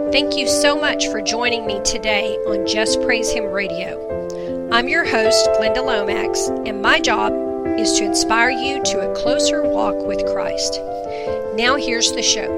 Thank you so much for joining me today on Just Praise Him Radio. I'm your host, Glenda Lomax, and my job is to inspire you to a closer walk with Christ. Now here's the show.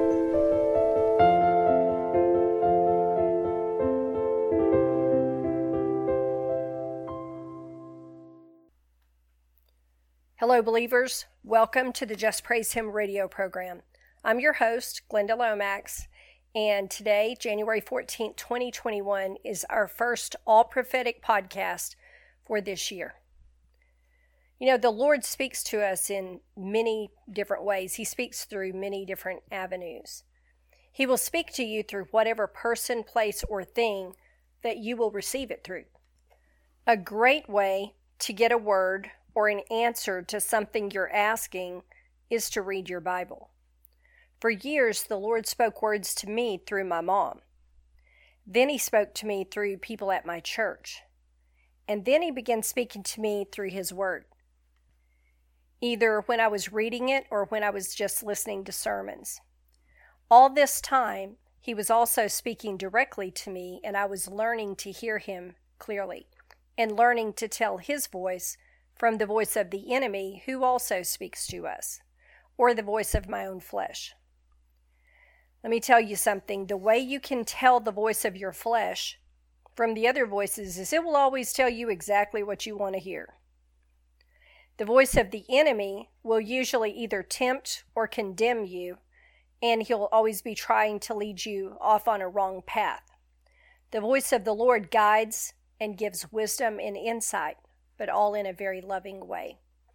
Hello, believers. Welcome to the Just Praise Him radio program. I'm your host, Glenda Lomax, and today, January 14th, 2021, is our first all-prophetic podcast for this year. You know, the Lord speaks to us in many different ways. He speaks through many different avenues. He will speak to you through whatever person, place, or thing that you will receive it through. A great way to get a word or an answer to something you're asking is to read your Bible. For years, the Lord spoke words to me through my mom. Then He spoke to me through people at my church. And then He began speaking to me through His Word, either when I was reading it or when I was just listening to sermons. All this time, He was also speaking directly to me, and I was learning to hear Him clearly and learning to tell His voice from the voice of the enemy who also speaks to us, or the voice of my own flesh. Let me tell you something. The way you can tell the voice of your flesh from the other voices is it will always tell you exactly what you want to hear. The voice of the enemy will usually either tempt or condemn you, and he'll always be trying to lead you off on a wrong path. The voice of the Lord guides and gives wisdom and insight, but all in a very loving way.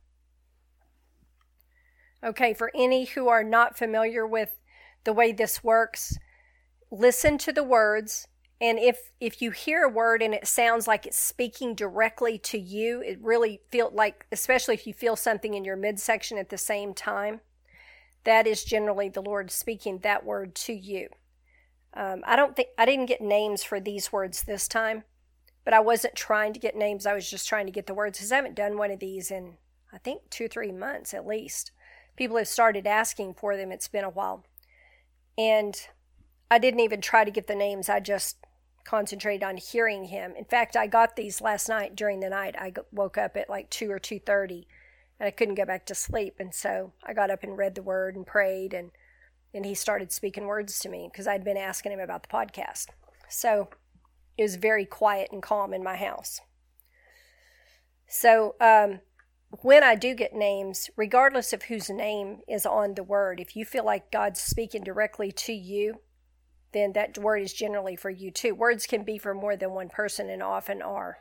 Okay, for any who are not familiar with the way this works, listen to the words, and if you hear a word and it sounds like it's speaking directly to you, it really feels like, especially if you feel something in your midsection at the same time, that is generally the Lord speaking that word to you. I didn't get names for these words this time. But I wasn't trying to get names. I was just trying to get the words because I haven't done one of these in, I think, 2-3 months at least. People have started asking for them. It's been a while. And I didn't even try to get the names. I just concentrated on hearing Him. In fact, I got these last night during the night. I woke up at like 2 or 2:30 and I couldn't go back to sleep. And so I got up and read the Word and prayed. And He started speaking words to me because I'd been asking Him about the podcast. So it was very quiet and calm in my house. So when I do get names, regardless of whose name is on the word, if you feel like God's speaking directly to you, then that word is generally for you too. Words can be for more than one person and often are.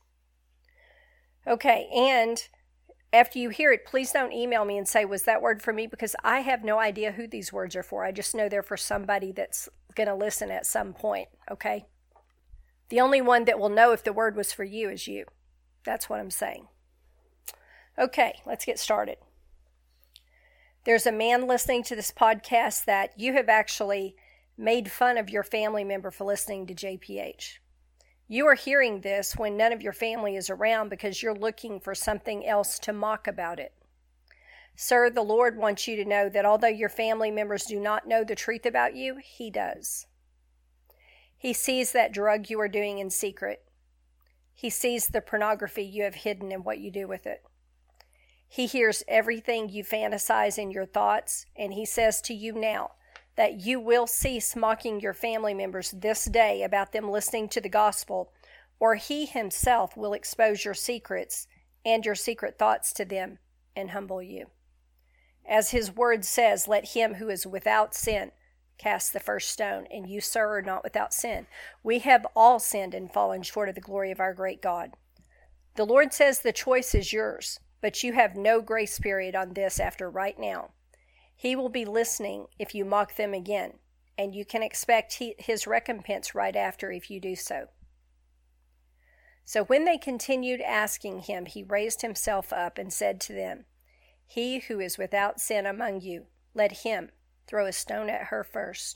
Okay, and after you hear it, please don't email me and say, was that word for me? Because I have no idea who these words are for. I just know they're for somebody that's going to listen at some point, okay? The only one that will know if the word was for you is you. That's what I'm saying. Okay, let's get started. There's a man listening to this podcast that you have actually made fun of your family member for listening to JPH. You are hearing this when none of your family is around because you're looking for something else to mock about it. Sir, the Lord wants you to know that although your family members do not know the truth about you, He does. He sees that drug you are doing in secret. He sees the pornography you have hidden and what you do with it. He hears everything you fantasize in your thoughts, and He says to you now that you will cease mocking your family members this day about them listening to the gospel, or He Himself will expose your secrets and your secret thoughts to them and humble you. As His word says, let him who is without sin cast the first stone, and you, sir, are not without sin. We have all sinned and fallen short of the glory of our great God. The Lord says the choice is yours, but you have no grace period on this after right now. He will be listening if you mock them again, and you can expect His recompense right after if you do so. So when they continued asking Him, He raised Himself up and said to them, He who is without sin among you, let him throw a stone at her first.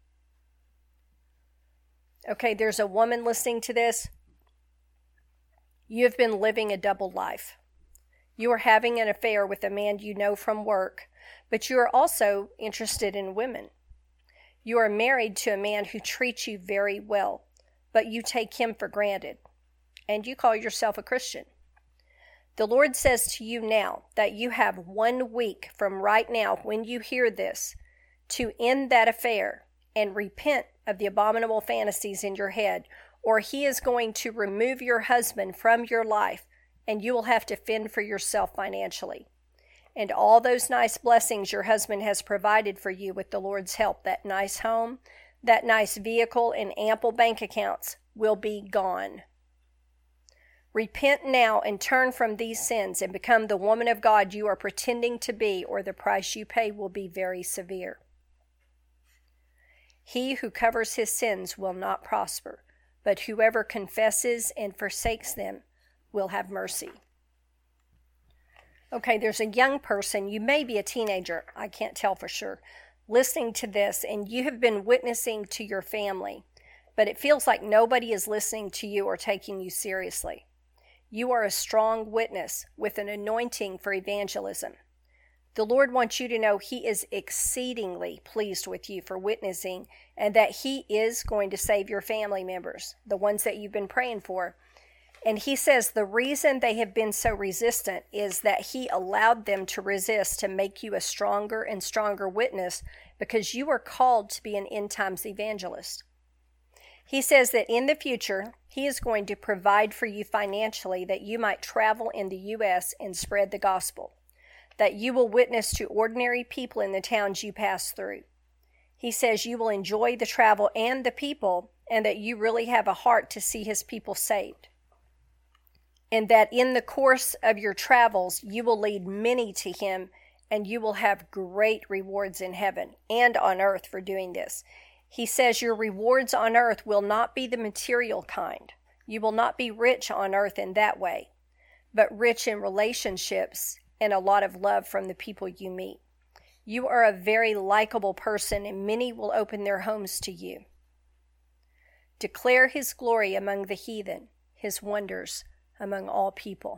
Okay, there's a woman listening to this. You have been living a double life. You are having an affair with a man you know from work, but you are also interested in women. You are married to a man who treats you very well, but you take him for granted, and you call yourself a Christian. The Lord says to you now that you have 1 week from right now when you hear this to end that affair and repent of the abominable fantasies in your head, or he is going to remove your husband from your life and you will have to fend for yourself financially. And all those nice blessings your husband has provided for you with the Lord's help, that nice home, that nice vehicle, and ample bank accounts will be gone. Repent now and turn from these sins and become the woman of God you are pretending to be, or the price you pay will be very severe. He who covers his sins will not prosper, but whoever confesses and forsakes them will have mercy. Okay, there's a young person, you may be a teenager, I can't tell for sure, listening to this, and you have been witnessing to your family, but it feels like nobody is listening to you or taking you seriously. You are a strong witness with an anointing for evangelism. The Lord wants you to know he is exceedingly pleased with you for witnessing, and that he is going to save your family members, the ones that you've been praying for. And he says the reason they have been so resistant is that he allowed them to resist to make you a stronger and stronger witness, because you are called to be an end times evangelist. He says that in the future, he is going to provide for you financially that you might travel in the U.S. and spread the gospel, that you will witness to ordinary people in the towns you pass through. He says you will enjoy the travel and the people, and that you really have a heart to see his people saved. And that in the course of your travels, you will lead many to him, and you will have great rewards in heaven and on earth for doing this. He says your rewards on earth will not be the material kind. You will not be rich on earth in that way, but rich in relationships and a lot of love from the people you meet. You are a very likable person, and many will open their homes to you. Declare his glory among the heathen, his wonders among all people.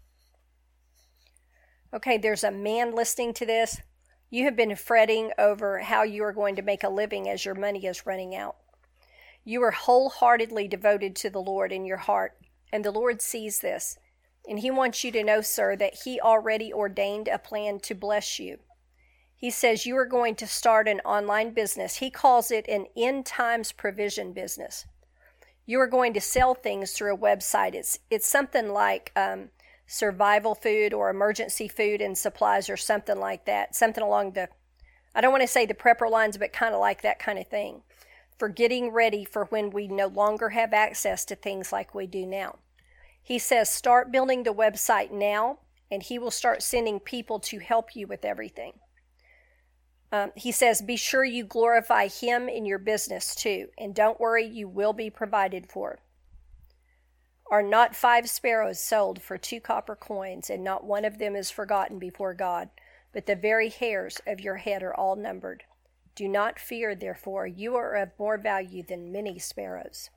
Okay, there's a man listening to this. You have been fretting over how you are going to make a living as your money is running out. You are wholeheartedly devoted to the Lord in your heart, and the Lord sees this. And he wants you to know, sir, that he already ordained a plan to bless you. He says you are going to start an online business. He calls it an end times provision business. You are going to sell things through a website. It's something like survival food or emergency food and supplies or something like that. Something along the, I don't want to say the prepper lines, but kind of like that kind of thing, for getting ready for when we no longer have access to things like we do now. He says start building the website now, and he will start sending people to help you with everything. He says be sure you glorify him in your business too, and don't worry, you will be provided for. Are not 5 sparrows sold for 2 copper coins, and not one of them is forgotten before God? But the very hairs of your head are all numbered. Do not fear, therefore, you are of more value than many sparrows.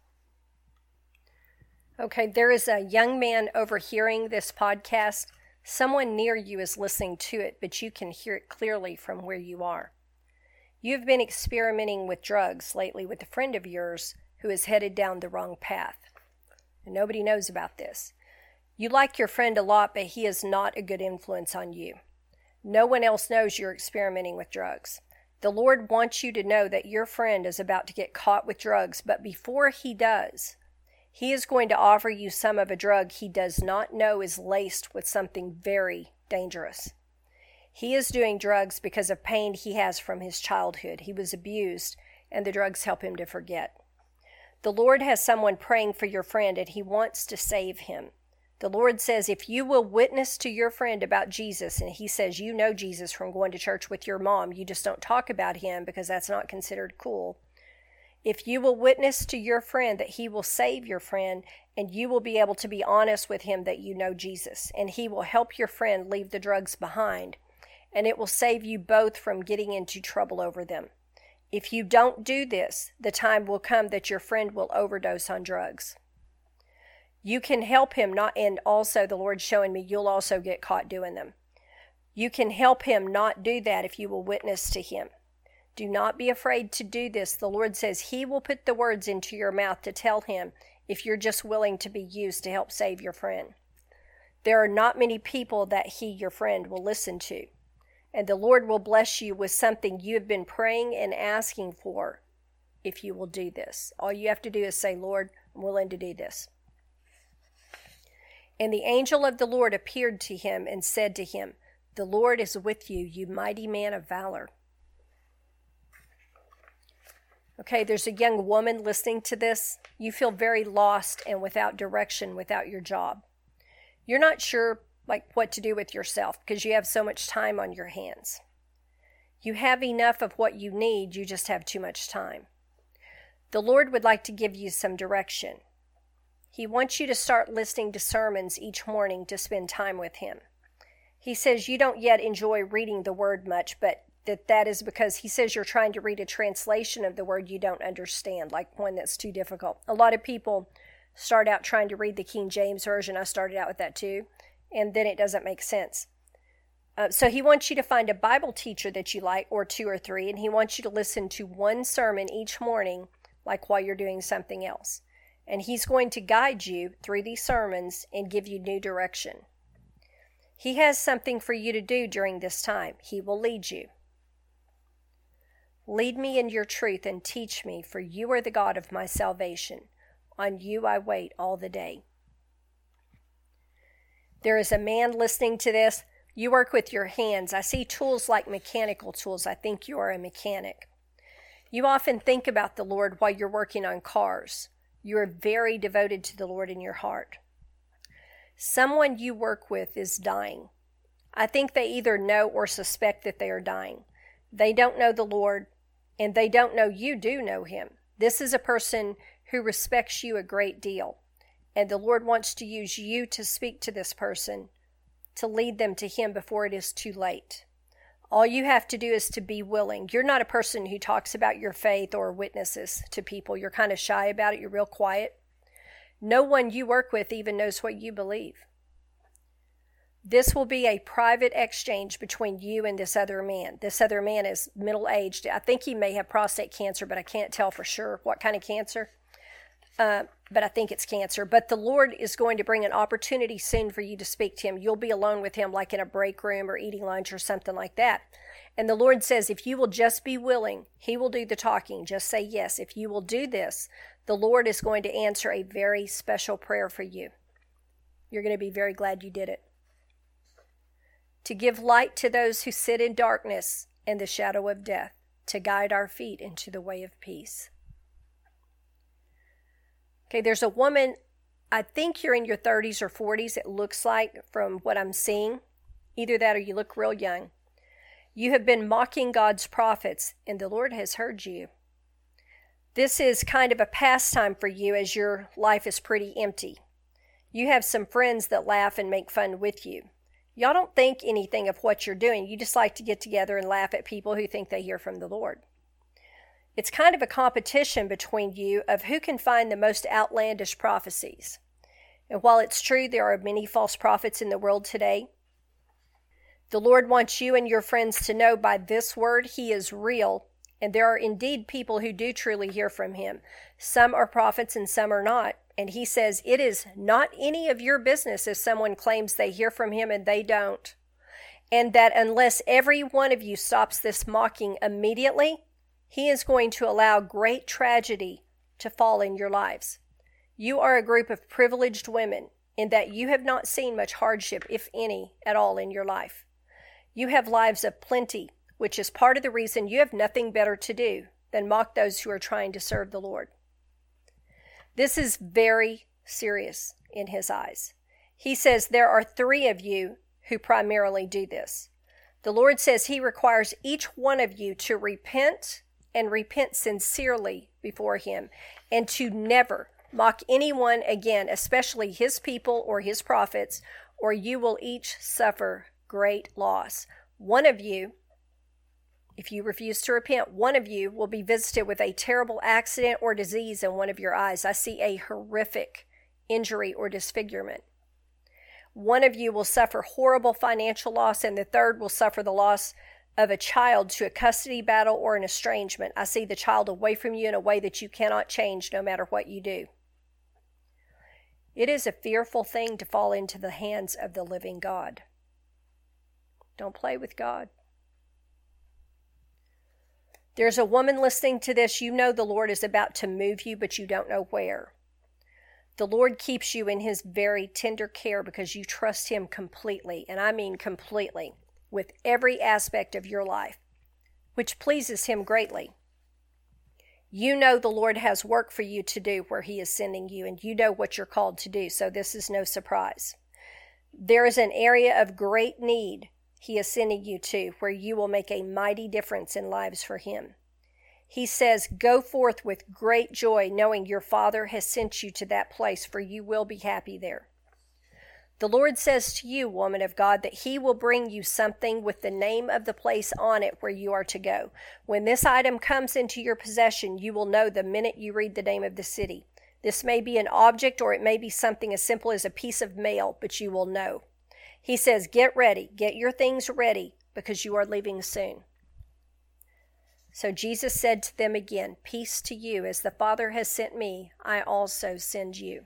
Okay, there is a young man overhearing this podcast. Someone near you is listening to it, but you can hear it clearly from where you are. You've been experimenting with drugs lately with a friend of yours who is headed down the wrong path. And nobody knows about this. You like your friend a lot, but he is not a good influence on you. No one else knows you're experimenting with drugs. The Lord wants you to know that your friend is about to get caught with drugs, but before he does, he is going to offer you some of a drug he does not know is laced with something very dangerous. He is doing drugs because of pain he has from his childhood. He was abused, and the drugs help him to forget. The Lord has someone praying for your friend, and he wants to save him. The Lord says if you will witness to your friend about Jesus, and he says you know Jesus from going to church with your mom, you just don't talk about him because that's not considered cool. If you will witness to your friend that he will save your friend, and you will be able to be honest with him that you know Jesus, and he will help your friend leave the drugs behind, and it will save you both from getting into trouble over them. If you don't do this, the time will come that your friend will overdose on drugs. You can help him not, and also the Lord's showing me you'll also get caught doing them. You can help him not do that if you will witness to him. Do not be afraid to do this. The Lord says He will put the words into your mouth to tell Him if you're just willing to be used to help save your friend. There are not many people that He, your friend, will listen to. And the Lord will bless you with something you have been praying and asking for if you will do this. All you have to do is say, Lord, I'm willing to do this. And the angel of the Lord appeared to him and said to him, the Lord is with you, you mighty man of valor. Okay, there's a young woman listening to this. You feel very lost and without direction, without your job. You're not sure what to do with yourself because you have so much time on your hands. You have enough of what you need, you just have too much time. The Lord would like to give you some direction. He wants you to start listening to sermons each morning to spend time with Him. He says you don't yet enjoy reading the Word much, but that is because He says you're trying to read a translation of the Word you don't understand, like one that's too difficult. A lot of people start out trying to read the King James Version. I started out with that too, and then it doesn't make sense. So He wants you to find a Bible teacher that you like, or 2 or 3, and He wants you to listen to one sermon each morning, like while you're doing something else. And He's going to guide you through these sermons and give you new direction. He has something for you to do during this time. He will lead you. Lead me in your truth and teach me, for you are the God of my salvation. On you I wait all the day. There is a man listening to this. You work with your hands. I see tools like mechanical tools. I think you are a mechanic. You often think about the Lord while you're working on cars. You are very devoted to the Lord in your heart. Someone you work with is dying. I think they either know or suspect that they are dying. They don't know the Lord, and they don't know you do know Him. This is a person who respects you a great deal, and the Lord wants to use you to speak to this person, to lead them to Him before it is too late. All you have to do is to be willing. You're not a person who talks about your faith or witnesses to people. You're kind of shy about it. You're real quiet. No one you work with even knows what you believe. This will be a private exchange between you and this other man. This other man is middle-aged. I think he may have prostate cancer, but I can't tell for sure what kind of cancer. But I think it's cancer. But the Lord is going to bring an opportunity soon for you to speak to Him. You'll be alone with Him like in a break room or eating lunch or something like that. And the Lord says if you will just be willing, He will do the talking. Just say yes. If you will do this, the Lord is going to answer a very special prayer for you. You're going to be very glad you did it. To give light to those who sit in darkness and the shadow of death, to guide our feet into the way of peace. Okay, there's a woman, I think you're in your 30s or 40s, it looks like, from what I'm seeing. Either that or you look real young. You have been mocking God's prophets, and the Lord has heard you. This is kind of a pastime for you as your life is pretty empty. You have some friends that laugh and make fun with you. Y'all don't think anything of what you're doing. You just like to get together and laugh at people who think they hear from the Lord. It's kind of a competition between you of who can find the most outlandish prophecies. And while it's true there are many false prophets in the world today, the Lord wants you and your friends to know by this word He is real, and there are indeed people who do truly hear from Him. Some are prophets and some are not. And He says it is not any of your business if someone claims they hear from Him and they don't. And that unless every one of you stops this mocking immediately, He is going to allow great tragedy to fall in your lives. You are a group of privileged women in that you have not seen much hardship, if any, at all in your life. You have lives of plenty, which is part of the reason you have nothing better to do than mock those who are trying to serve the Lord. This is very serious in His eyes. He says there are 3 of you who primarily do this. The Lord says He requires each one of you to repent and repent sincerely before Him, and to never mock anyone again, especially His people or His prophets, or you will each suffer great loss. One of you, if you refuse to repent, one of you will be visited with a terrible accident or disease in one of your eyes. I see a horrific injury or disfigurement. One of you will suffer horrible financial loss, and the third will suffer the loss of a child to a custody battle or an estrangement. I see the child away from you in a way that you cannot change no matter what you do. It is a fearful thing to fall into the hands of the living God. Don't play with God. There's a woman listening to this. You know the Lord is about to move you, but you don't know where. The Lord keeps you in his very tender care because you trust him completely, and I mean completely, with every aspect of your life, which pleases him greatly. You know the Lord has work for you to do where he is sending you, and you know what you're called to do, so this is no surprise. There is an area of great need he is sending you to where you will make a mighty difference in lives for him. He says, go forth with great joy, knowing your Father has sent you to that place, for you will be happy there. The Lord says to you, woman of God, that he will bring you something with the name of the place on it where you are to go. When this item comes into your possession, you will know the minute you read the name of the city. This may be an object or it may be something as simple as a piece of mail, but you will know. He says, get ready, get your things ready, because you are leaving soon. So Jesus said to them again, peace to you, as the Father has sent me, I also send you.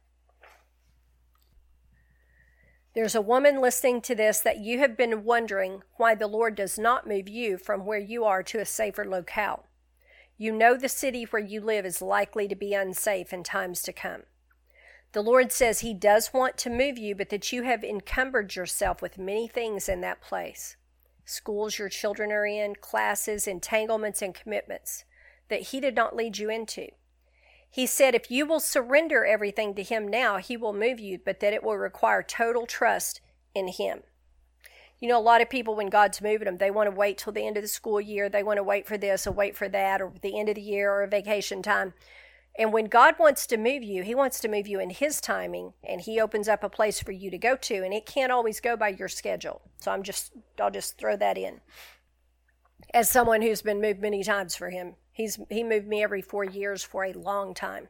There's a woman listening to this that you have been wondering why the Lord does not move you from where you are to a safer locale. You know the city where you live is likely to be unsafe in times to come. The Lord says he does want to move you, but that you have encumbered yourself with many things in that place. Schools your children are in, classes, entanglements, and commitments that he did not lead you into. He said if you will surrender everything to him now, he will move you, but that it will require total trust in him. You know, a lot of people, when God's moving them, they want to wait till the end of the school year. They want to wait for this or wait for that, or the end of the year or vacation time. And when God wants to move you, he wants to move you in his timing, and he opens up a place for you to go to, and it can't always go by your schedule. So I'll just throw that in. As someone who's been moved many times for him, he moved me every 4 years for a long time.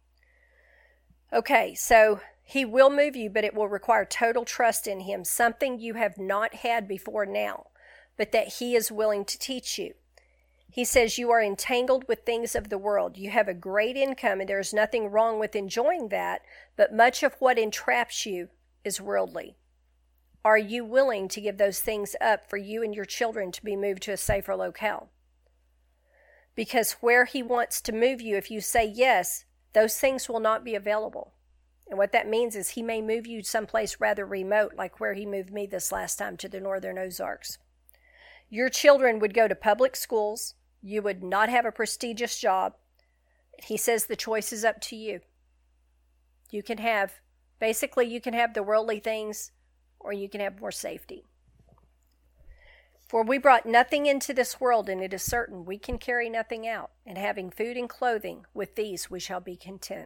Okay, so he will move you, but it will require total trust in him, something you have not had before now, but that he is willing to teach you. He says you are entangled with things of the world. You have a great income, and there is nothing wrong with enjoying that, but much of what entraps you is worldly. Are you willing to give those things up for you and your children to be moved to a safer locale? Because where he wants to move you, if you say yes, those things will not be available. And what that means is he may move you someplace rather remote, like where he moved me this last time to the Northern Ozarks. Your children would go to public schools. You would not have a prestigious job. He says the choice is up to you. You can have the worldly things, or you can have more safety. For we brought nothing into this world, and it is certain we can carry nothing out. And having food and clothing, with these we shall be content.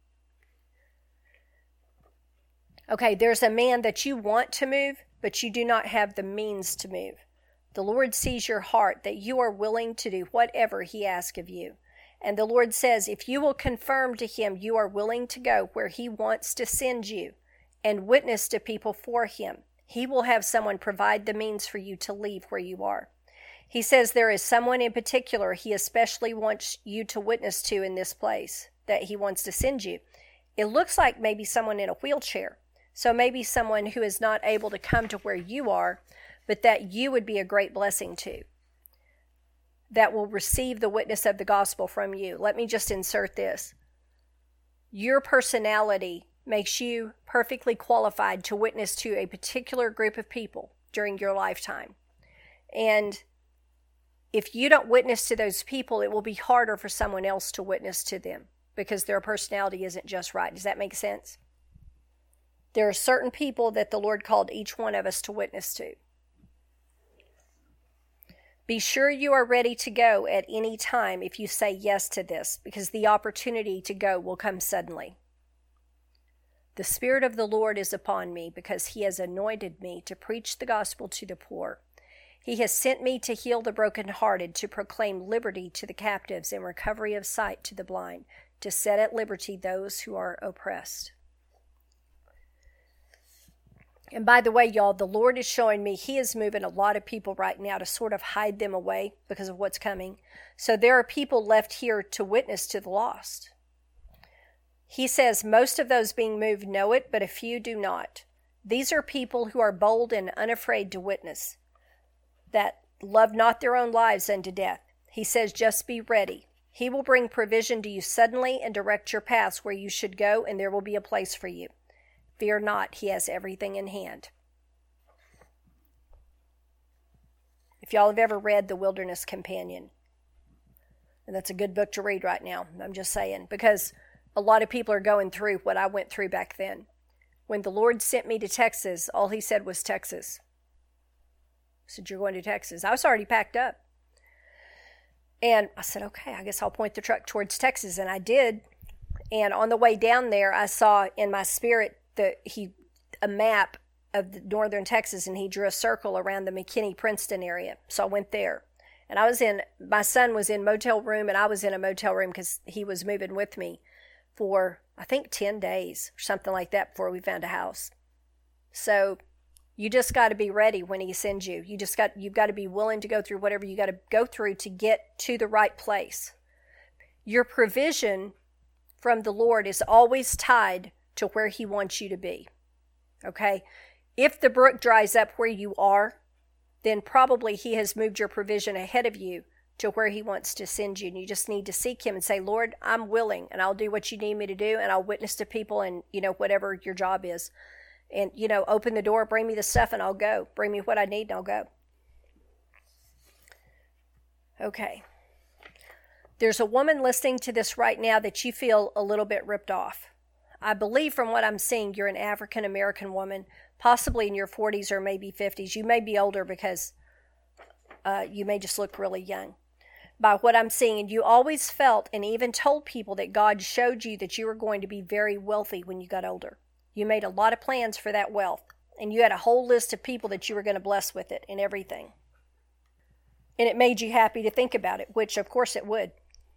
Okay, there's a man that you want to move, but you do not have the means to move. The Lord sees your heart, that you are willing to do whatever he asks of you. And the Lord says, if you will confirm to him you are willing to go where he wants to send you and witness to people for him, he will have someone provide the means for you to leave where you are. He says there is someone in particular he especially wants you to witness to in this place that he wants to send you. It looks like maybe someone in a wheelchair. So maybe someone who is not able to come to where you are, but that you would be a great blessing to, that will receive the witness of the gospel from you. Let me just insert this. Your personality makes you perfectly qualified to witness to a particular group of people during your lifetime. And if you don't witness to those people, it will be harder for someone else to witness to them because their personality isn't just right. Does that make sense? There are certain people that the Lord called each one of us to witness to. Be sure you are ready to go at any time if you say yes to this, because the opportunity to go will come suddenly. The Spirit of the Lord is upon me, because he has anointed me to preach the gospel to the poor. He has sent me to heal the brokenhearted, to proclaim liberty to the captives and recovery of sight to the blind, to set at liberty those who are oppressed. And by the way, y'all, the Lord is showing me He is moving a lot of people right now to sort of hide them away because of what's coming. So there are people left here to witness to the lost. He says most of those being moved know it, but a few do not. These are people who are bold and unafraid to witness, that love not their own lives unto death. He says, just be ready. He will bring provision to you suddenly and direct your paths where you should go, and there will be a place for you. Fear not, He has everything in hand. If y'all have ever read The Wilderness Companion, and that's a good book to read right now, I'm just saying, because a lot of people are going through what I went through back then. When the Lord sent me to Texas, all He said was Texas. He said, you're going to Texas. I was already packed up. And I said, okay, I guess I'll point the truck towards Texas. And I did. And on the way down there, I saw in my spirit a map of the northern Texas, and He drew a circle around the McKinney-Princeton area. So I went there. And my son was in motel room, and I was in a motel room because he was moving with me for, I think, 10 days or something like that before we found a house. So you just got to be ready when He sends you. You've got to be willing to go through whatever you got to go through to get to the right place. Your provision from the Lord is always tied to where He wants you to be. Okay? If the brook dries up where you are, then probably He has moved your provision ahead of you to where He wants to send you. And you just need to seek Him and say, Lord, I'm willing, and I'll do what you need me to do, and I'll witness to people, and, whatever your job is. And, open the door, bring me the stuff, and I'll go. Bring me what I need, and I'll go. Okay. There's a woman listening to this right now that you feel a little bit ripped off. I believe from what I'm seeing, you're an African-American woman, possibly in your 40s or maybe 50s. You may be older because you may just look really young. By what I'm seeing, and you always felt and even told people that God showed you that you were going to be very wealthy when you got older. You made a lot of plans for that wealth, and you had a whole list of people that you were going to bless with it and everything. And it made you happy to think about it, which of course it would.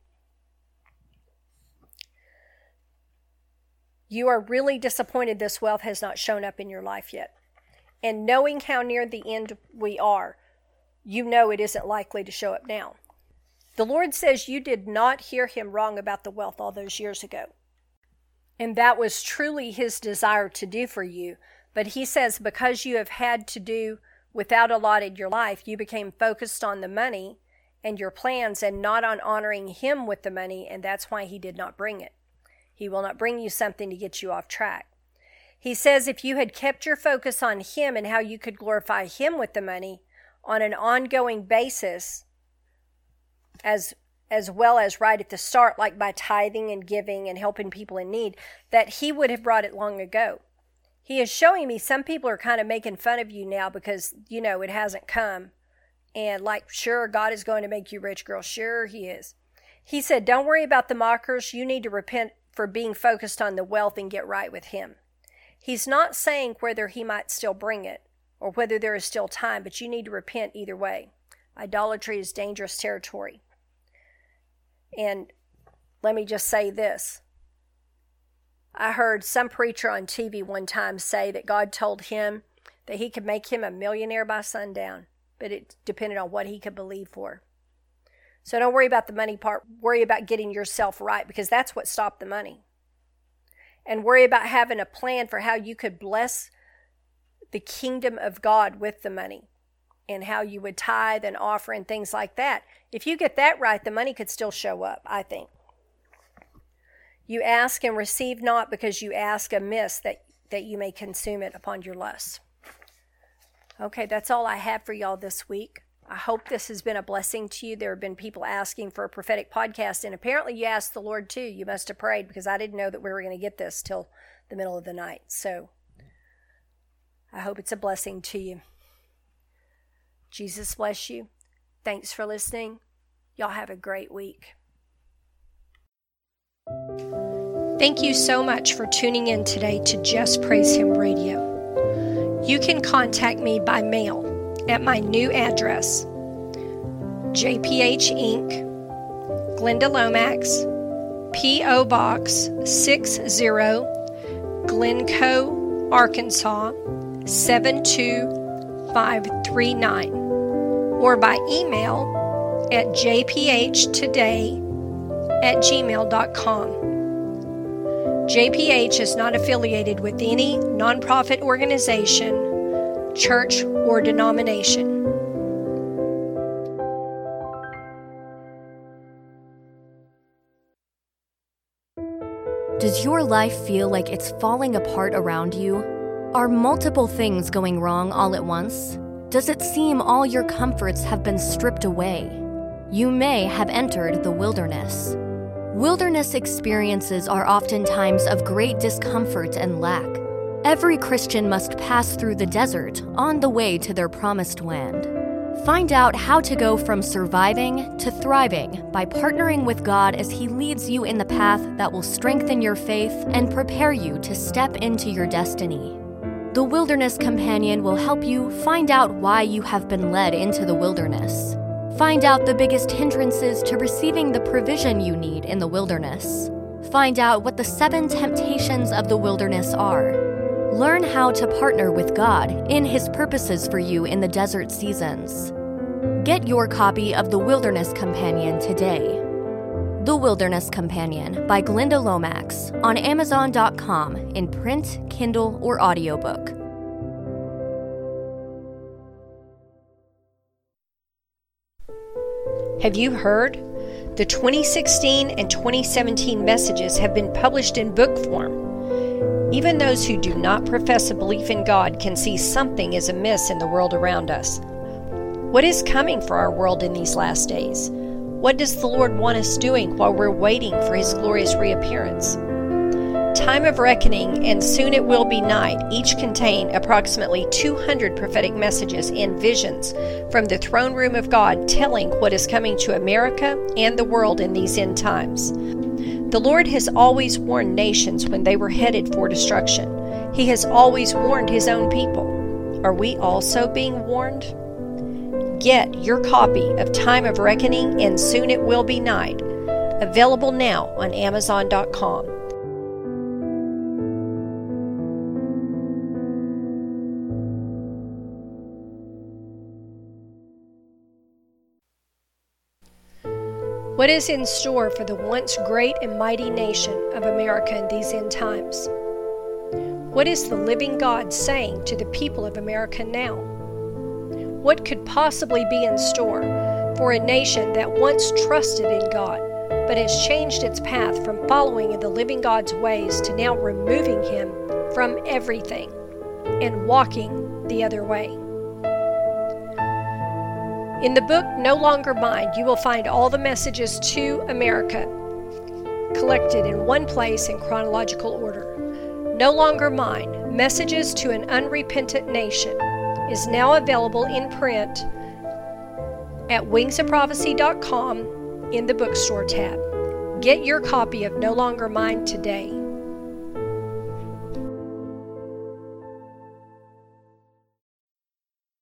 You are really disappointed this wealth has not shown up in your life yet. And knowing how near the end we are, you know it isn't likely to show up now. The Lord says you did not hear Him wrong about the wealth all those years ago. And that was truly His desire to do for you. But He says because you have had to do without a lot in your life, you became focused on the money and your plans and not on honoring Him with the money, and that's why He did not bring it. He will not bring you something to get you off track. He says if you had kept your focus on Him and how you could glorify Him with the money on an ongoing basis, as well as right at the start, like by tithing and giving and helping people in need, that He would have brought it long ago. He is showing me some people are kind of making fun of you now because, it hasn't come. And like, sure, God is going to make you rich, girl. Sure, He is. He said, don't worry about the mockers. You need to repent for being focused on the wealth and get right with Him. He's not saying whether He might still bring it or whether there is still time, but you need to repent either way. Idolatry is dangerous territory. And let me just say this. I heard some preacher on TV one time say that God told him that He could make him a millionaire by sundown, but it depended on what he could believe for. So don't worry about the money part. Worry about getting yourself right, because that's what stopped the money. And worry about having a plan for how you could bless the kingdom of God with the money and how you would tithe and offer and things like that. If you get that right, the money could still show up, I think. You ask and receive not because you ask amiss that you may consume it upon your lusts. Okay, that's all I have for y'all this week. I hope this has been a blessing to you. There have been people asking for a prophetic podcast, and apparently you asked the Lord too. You must have prayed, because I didn't know that we were going to get this till the middle of the night. So I hope it's a blessing to you. Jesus bless you. Thanks for listening. Y'all have a great week. Thank you so much for tuning in today to Just Praise Him Radio. You can contact me by mail at my new address, JPH Inc., Glenda Lomax, P.O. Box 60, Glencoe, Arkansas, 72539 or by email at jphtoday@gmail.com. JPH is not affiliated with any nonprofit organization, church, or denomination. Does your life feel like it's falling apart around you? Are multiple things going wrong all at once? Does it seem all your comforts have been stripped away? You may have entered the wilderness. Wilderness experiences are oftentimes of great discomfort and lack. Every Christian must pass through the desert on the way to their promised land. Find out how to go from surviving to thriving by partnering with God as He leads you in the path that will strengthen your faith and prepare you to step into your destiny. The Wilderness Companion will help you find out why you have been led into the wilderness. Find out the biggest hindrances to receiving the provision you need in the wilderness. Find out what the 7 temptations of the wilderness are. Learn how to partner with God in His purposes for you in the desert seasons. Get your copy of The Wilderness Companion today. The Wilderness Companion by Glenda Lomax on Amazon.com in print, Kindle, or audiobook. Have you heard? The 2016 and 2017 messages have been published in book form. Even those who do not profess a belief in God can see something is amiss in the world around us. What is coming for our world in these last days? What does the Lord want us doing while we're waiting for His glorious reappearance? Time of Reckoning and Soon It Will Be Night each contain approximately 200 prophetic messages and visions from the throne room of God telling what is coming to America and the world in these end times. The Lord has always warned nations when they were headed for destruction. He has always warned His own people. Are we also being warned? Get your copy of Time of Reckoning and Soon It Will Be Night, available now on Amazon.com. What is in store for the once great and mighty nation of America in these end times? What is the living God saying to the people of America now? What could possibly be in store for a nation that once trusted in God, but has changed its path from following in the living God's ways to now removing Him from everything and walking the other way? In the book No Longer Mine, you will find all the messages to America collected in one place in chronological order. No Longer Mine, Messages to an Unrepentant Nation, is now available in print at wingsofprophecy.com in the bookstore tab. Get your copy of No Longer Mine today.